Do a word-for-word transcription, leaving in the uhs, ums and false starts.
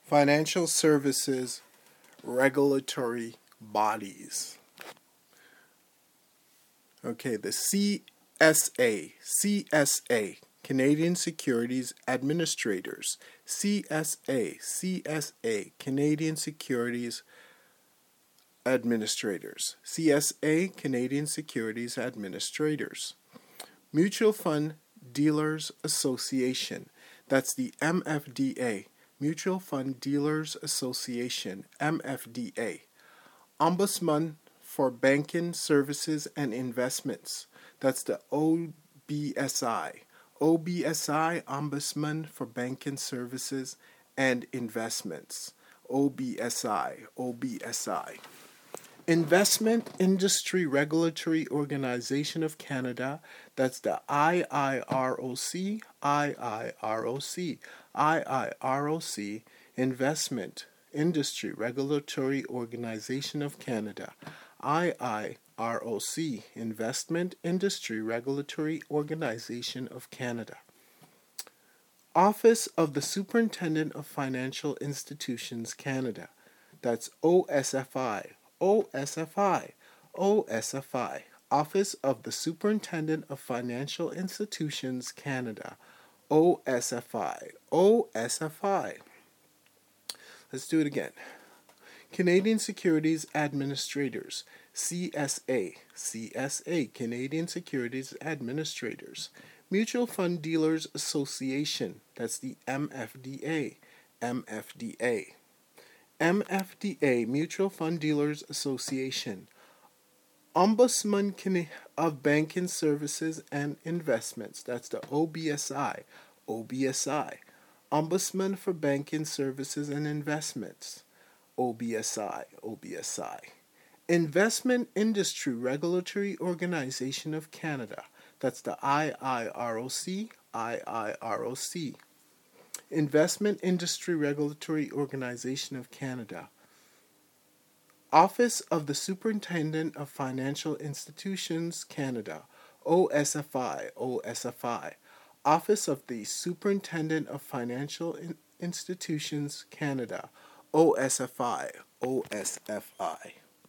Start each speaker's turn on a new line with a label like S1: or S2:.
S1: Financial services regulatory bodies. Okay, the C S A, C S A, Canadian Securities Administrators. C S A, C S A, Canadian Securities Administrators. C S A, Canadian Securities Administrators. Mutual Fund Dealers Association. That's the M F D A. Mutual Fund Dealers Association, M F D A. Ombudsman for Banking Services and Investments. That's the O B S I. O B S I, Ombudsman for Banking Services and Investments. O B S I, O B S I. Investment Industry Regulatory Organization of Canada, that's the I I R O C, I I R O C, I I R O C, Investment Industry Regulatory Organization of Canada, I I R O C, Investment Industry Regulatory Organization of Canada. Office of the Superintendent of Financial Institutions, Canada, that's O S F I. O S F I, O S F I, Office of the Superintendent of Financial Institutions, Canada, O S F I, O S F I. Let's do it again. Canadian Securities Administrators, C S A, C S A, Canadian Securities Administrators. Mutual Fund Dealers Association, that's the M F D A, M F D A. M F D A, Mutual Fund Dealers Association. Ombudsman of Banking Services and Investments, that's the O B S I, O B S I. Ombudsman for Banking Services and Investments, O B S I, O B S I. Investment Industry Regulatory Organization of Canada, that's the I I R O C, I I R O C. Investment Industry Regulatory Organization of Canada. Office of the Superintendent of Financial Institutions, Canada, O S F I, O S F I. Office of the Superintendent of Financial In- Institutions, Canada, O S F I, O S F I.